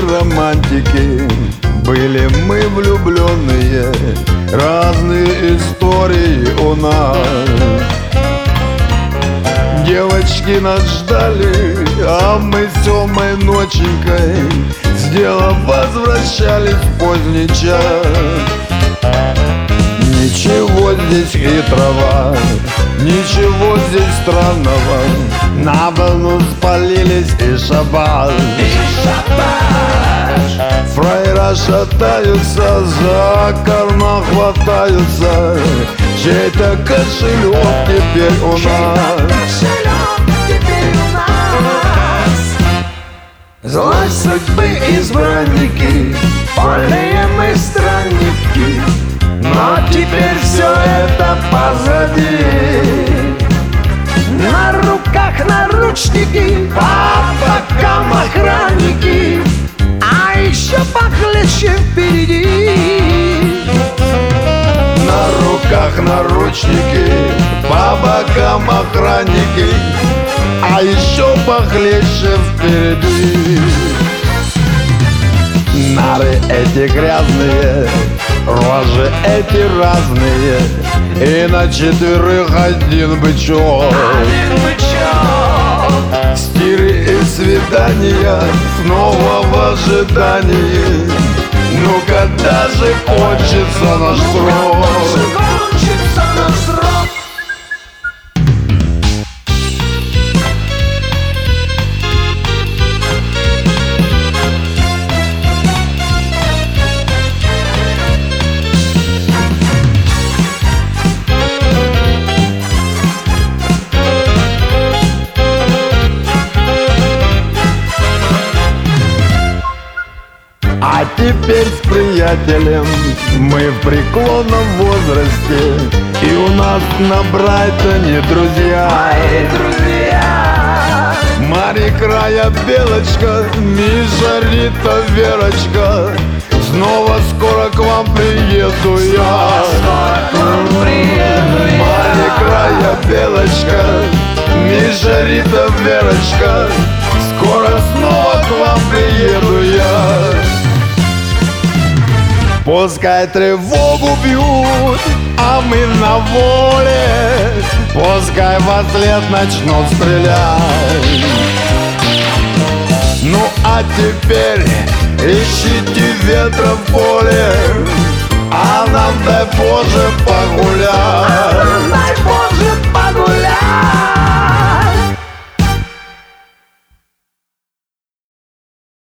романтики, были мы влюбленные, разные истории у нас. Девочки нас ждали, а мы с Тёмой ноченькой с дела возвращались в поздний час. Ничего здесь хитрого, ничего здесь странного, на волну спалились и шабаш. Фраера шатаются, за карман хватаются, чей-то кошелек теперь у нас. Злой судьбы избранники, полные мы странники, но теперь все это позади. На руках наручники, по бокам охранники, а еще похлеще впереди. На руках наручники, по бокам охранники, а еще похлеще впереди. Нары эти грязные, рожи эти разные, и на четверых один бычок. Стиры и свидания, снова в ожидании. Ну когда же кончится наш срок? А теперь с приятелем мы в преклонном возрасте, и у нас на Брайтоне друзья. Мои друзья. Мари, Края, Белочка, Миша, Рита, Верочка, снова скоро к вам приеду я. Мари, Края, Белочка, Миша, Рита, Верочка, скоро снова к вам приеду я. Пускай тревогу бьют, а мы на воле, пускай во след начнут стрелять. Ну а теперь ищите ветра в поле, а нам дай Боже погулять. Дай Боже